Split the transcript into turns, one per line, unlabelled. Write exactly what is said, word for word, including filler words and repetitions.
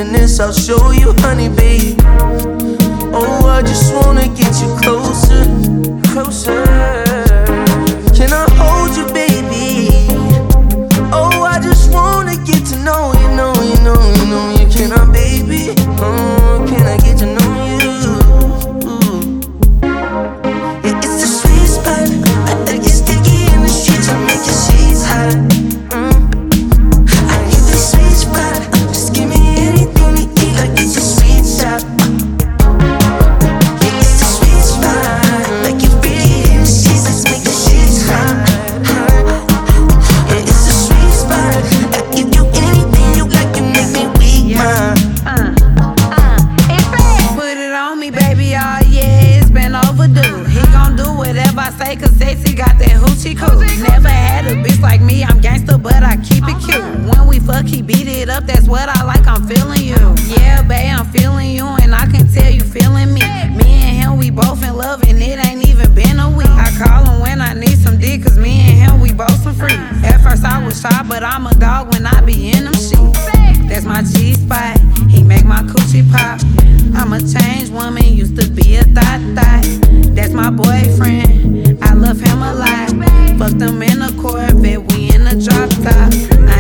tenderness, I'll show you, honey, babe. Oh, I just wanna get you closer, closer. Can I hold you, baby? Oh, I just wanna get to know you, know you, know you, know you. Can I, baby? Oh, can I get to know you? Yeah, it's the sweet spot. I like it sticky in the streets, I make your sheets hot. Mm. I need the sweet spot. Just give me anything to eat, like it's a sweet shop. Yeah, it's the sweet spot. Like you really in the sheets, let's make the sheets hot. Yeah, it's the sweet spot. I give you anything you like, you make me weak, man.
Uh, uh, it's red. Put it on me, baby, oh yeah, it's been overdue. He gon' do whatever I say, cause sexy got that hoochie cool. Never had a bitch like me, I'm gangster, but I keep it cute. When we fuck, he beat it up, that's what I like, I'm feeling you. Yeah, babe, I'm feeling you, and I can tell you feeling me. Me and him, we both in love, and it ain't even been a week. I call him when I need some dick, cause me and him, we both some free. At first I was shy, but I'm a dog when I be in them sheets. That's my G-spot, he make my coochie pop. I'm a changed woman, used to be a thot thot. That's my boyfriend, I love him a lot. Fucked him in a Corvette, we in a drop top.